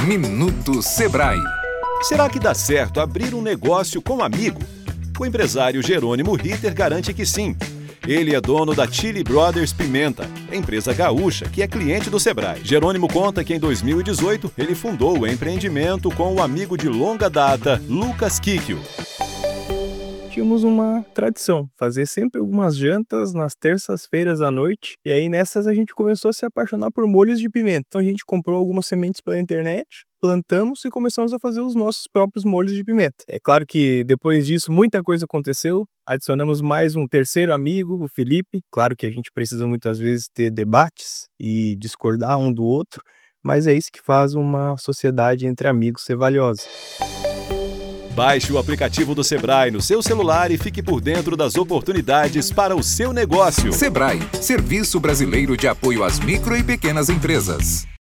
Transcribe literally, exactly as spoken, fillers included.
Minuto Sebrae. Será que dá certo abrir um negócio com amigo? O empresário Jerônimo Ritter garante que sim. Ele é dono da Chili Brothers Pimenta, empresa gaúcha que é cliente do Sebrae. Jerônimo conta que em dois mil e dezoito ele fundou o empreendimento com o amigo de longa data, Lucas Kikio. Tínhamos uma tradição, fazer sempre algumas jantas nas terças-feiras à noite, e aí nessas a gente começou a se apaixonar por molhos de pimenta. Então a gente comprou algumas sementes pela internet, plantamos e começamos a fazer os nossos próprios molhos de pimenta. É claro que depois disso muita coisa aconteceu, adicionamos mais um terceiro amigo, o Felipe. Claro que a gente precisa muitas vezes ter debates e discordar um do outro, mas é isso que faz uma sociedade entre amigos ser valiosa. Baixe o aplicativo do Sebrae no seu celular e fique por dentro das oportunidades para o seu negócio. Sebrae, Serviço Brasileiro de Apoio às Micro e Pequenas Empresas.